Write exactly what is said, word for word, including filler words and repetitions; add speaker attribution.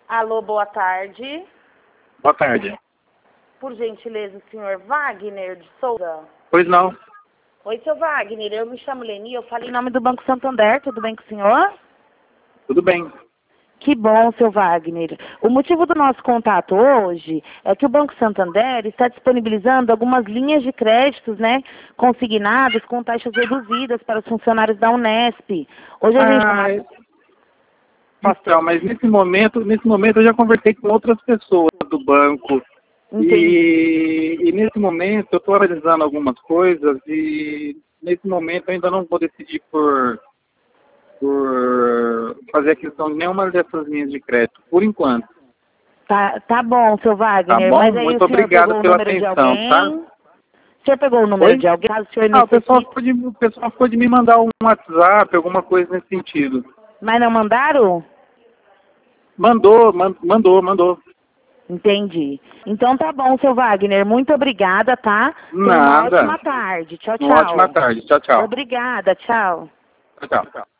Speaker 1: Alô, boa tarde.
Speaker 2: Boa tarde.
Speaker 1: Por gentileza, o senhor Wagner de Souza?
Speaker 2: Pois não.
Speaker 1: Oi, seu Wagner, eu me chamo Leni, eu falei em nome do Banco Santander, tudo bem com o senhor?
Speaker 2: Tudo bem.
Speaker 1: Que bom, seu Wagner. O motivo do nosso contato hoje é que o Banco Santander está disponibilizando algumas linhas de créditos, né, consignadas com taxas reduzidas para os funcionários da Unesp. Hoje a gente...
Speaker 2: Ah, então, mas nesse momento, nesse momento eu já conversei com outras pessoas do banco. E, e nesse momento eu estou analisando algumas coisas e nesse momento eu ainda não vou decidir por, por fazer a questão de nenhuma dessas linhas de crédito, por enquanto.
Speaker 1: Tá, tá bom, seu Wagner,
Speaker 2: Tá bom?
Speaker 1: mas aí
Speaker 2: Muito
Speaker 1: o senhor
Speaker 2: obrigado
Speaker 1: pegou o
Speaker 2: pela
Speaker 1: número de
Speaker 2: atenção,
Speaker 1: alguém?
Speaker 2: tá?
Speaker 1: O senhor pegou o número
Speaker 2: Oi?
Speaker 1: de alguém? Caso o senhor
Speaker 2: Ah, o pessoal,
Speaker 1: necessite.
Speaker 2: ficou de, o pessoal ficou de me mandar um WhatsApp, alguma coisa nesse sentido.
Speaker 1: Mas não mandaram?
Speaker 2: Mandou, man, mandou, mandou.
Speaker 1: Entendi. Então tá bom, seu Wagner. Muito obrigada, tá? Tenha uma
Speaker 2: Nada.
Speaker 1: ótima tarde. Tchau,
Speaker 2: Uma
Speaker 1: tchau.
Speaker 2: ótima tarde. Tchau, tchau.
Speaker 1: Obrigada, tchau.
Speaker 2: Tchau, tchau.